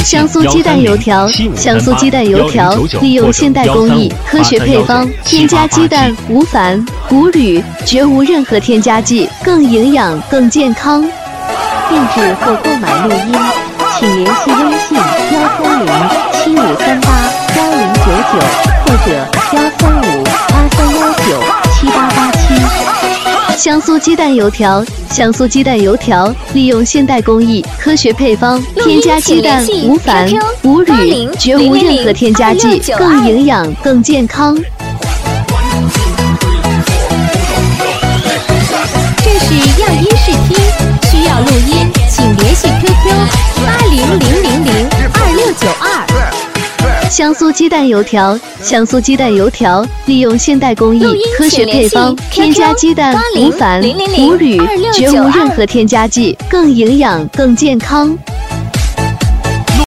香酥鸡蛋油条，香酥鸡蛋油条利用现代工艺、科学配方，添加鸡蛋无钒、无铝，绝无任何添加剂，更营养、更健康。 定制或购买录音，请联系微信13075381099或者13583197887。 香酥鸡蛋油条，香酥鸡蛋油条利用现代工艺、科学配方，添加鸡蛋无钒、无铝，绝无任何添加剂，更营养、更健康。 这是样音试听，需要录音，请联系 QQ8000022692。 香酥鸡蛋油条，香酥鸡蛋油条利用现代工艺、科学配方，添加鸡蛋无钒、无铝，绝无任何添加剂，更营养、更健康。